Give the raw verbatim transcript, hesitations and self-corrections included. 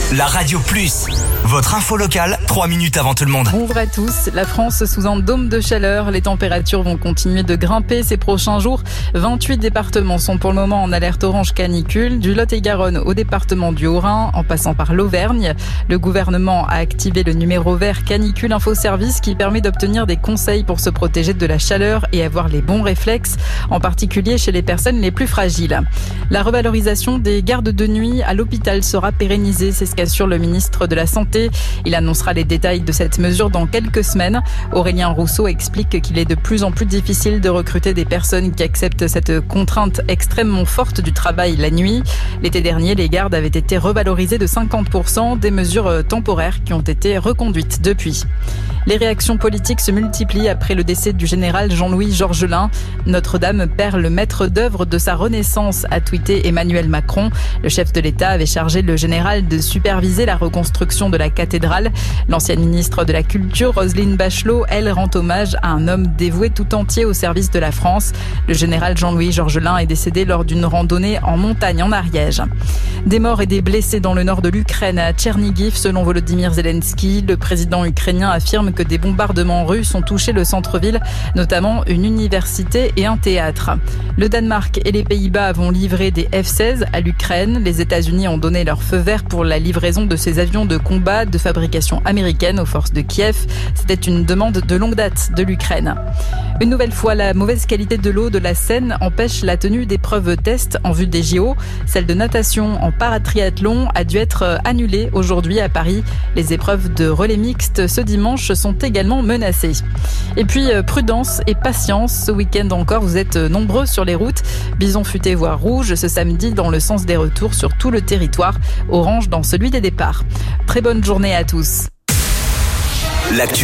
La Radio Plus, votre info locale, trois minutes avant tout le monde. Bonjour à tous. La France sous un dôme de chaleur. Les températures vont continuer de grimper ces prochains jours. vingt-huit départements sont pour le moment en alerte orange canicule, du Lot-et-Garonne au département du Haut-Rhin, en passant par l'Auvergne. Le gouvernement a activé le numéro vert canicule info service qui permet d'obtenir des conseils pour se protéger de la chaleur et avoir les bons réflexes, en particulier chez les personnes les plus fragiles. La revalorisation des gardes de nuit à l'hôpital sera pérennisée, c'est ce qu'assure le ministre de la Santé. Il annoncera les détails de cette mesure dans quelques semaines. Aurélien Rousseau explique qu'il est de plus en plus difficile de recruter des personnes qui acceptent cette contrainte extrêmement forte du travail la nuit. L'été dernier, les gardes avaient été revalorisés de cinquante pour cent, des mesures temporaires qui ont été reconduites depuis. Les réactions politiques se multiplient après le décès du général Jean-Louis Georgelin. Notre-Dame perd le maître d'œuvre de sa renaissance, a tweeté Emmanuel Macron. Le chef de l'État avait chargé le général de superviser la reconstruction de la cathédrale. L'ancienne ministre de la Culture, Roselyne Bachelot, elle rend hommage à un homme dévoué tout entier au service de la France. Le général Jean-Louis Georgelin est décédé lors d'une randonnée en montagne en Ariège. Des morts et des blessés dans le nord de l'Ukraine, à Tchernigiv, selon Volodymyr Zelensky. Le président ukrainien affirme que des bombardements russes ont touché le centre-ville, notamment une université et un théâtre. Le Danemark et les Pays-Bas vont livrer des F seize à l'Ukraine. Les États-Unis ont donné leur feu vert pour la livraison de ces avions de combat de fabrication américaine aux forces de Kiev. C'était une demande de longue date de l'Ukraine. Une nouvelle fois, la mauvaise qualité de l'eau de la Seine empêche la tenue d'épreuves tests en vue des J O. Celle de natation en paratriathlon a dû être annulée aujourd'hui à Paris. Les épreuves de relais mixte ce dimanche sont également menacées. Et puis, prudence et patience. Ce week-end encore, vous êtes nombreux sur les routes. Bison futé voire rouge ce samedi dans le sens des retours sur tout le territoire. Orange dans celui des départs. Très bonne journée à tous. L'actu